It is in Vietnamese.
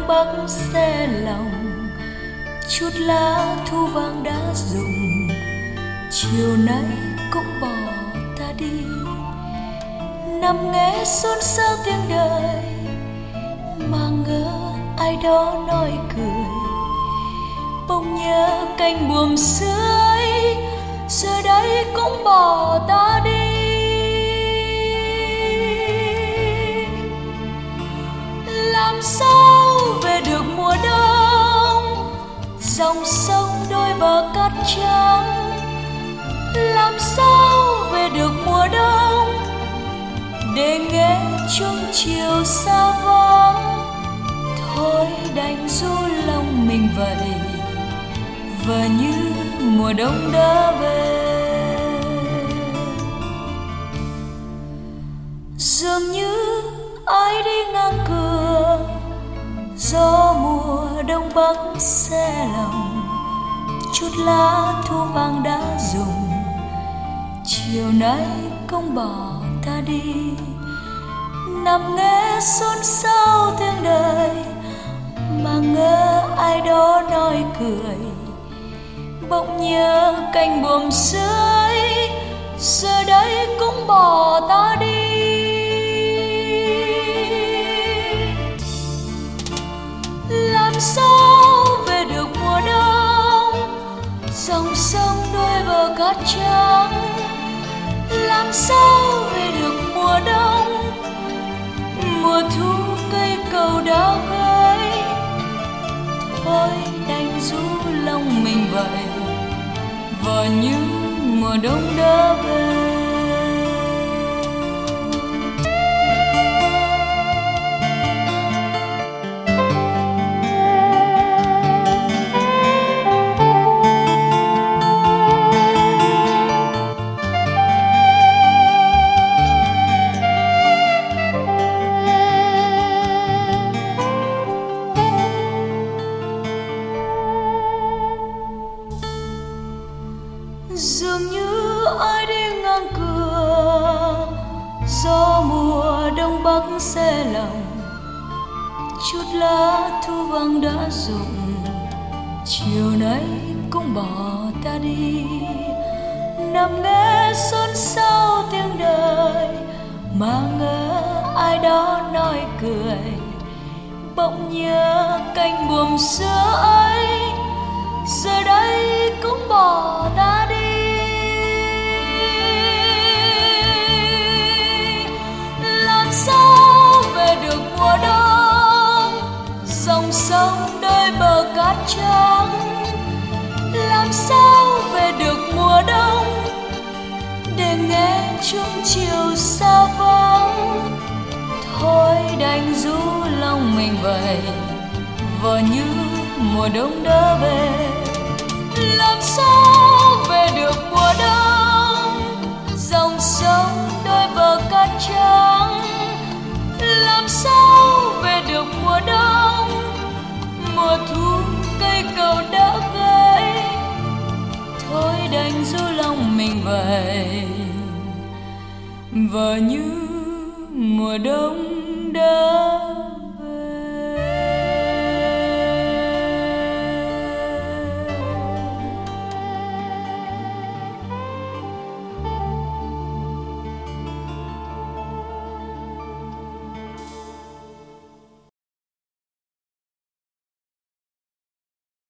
đông bắc xe lòng, chút lá thu vàng đã rụng, chiều nay cũng bỏ ta đi. Nằm nghe xôn xao tiếng đời, mà ngỡ ai đó nói cười. Bỗng nhớ cánh buồm xưa ấy, giờ đây cũng bỏ ta đi. Làm sao về được mùa đông, dòng sông đôi bờ cát trắng. Làm sao về được mùa đông, để nghe chuông chiều xa vắng. Thôi đành ru lòng mình vậy, và như mùa đông đã về. Dường như ai đi ngang cửa, gió mùa đông bắc xe lòng, chút lá thu vàng đã rụng, chiều nay cũng bỏ ta đi. Nằm nghe xôn xao tiếng đời, mà ngỡ ai đó nói cười. Bỗng nhớ cánh buồm xưa ấy, giờ đây cũng bỏ ta đi. Làm sao về được mùa đông, dòng sông đôi bờ cát trắng. Làm sao về được mùa đông, mùa thu cây cầu đã gãy. Thôi đành ru lòng mình vậy, và như mùa đông đã về. Dường như ai đi ngang cửa, gió mùa đông bắc xe lòng, chút lá thu vàng đã rụng, chiều nay cũng bỏ ta đi. Nằm nghe xôn xao tiếng đời, mà ngỡ ai đó nói cười. Bỗng nhớ cánh buồm xưa ấy, giờ đây cũng bỏ ta đi. Làm sao về được mùa đông, dòng sông đôi bờ cát trắng. Làm sao về được mùa đông, để nghe chuông chiều xa vắng. Thôi đành ru lòng mình vậy, và như mùa đông đã về. Làm sao về được mùa đông, dòng sông đôi bờ cát trắng. Làm sao về được mùa đông, mùa thu cây cầu đã gãy. Thôi đành ru lòng mình vậy, và như mùa đông đã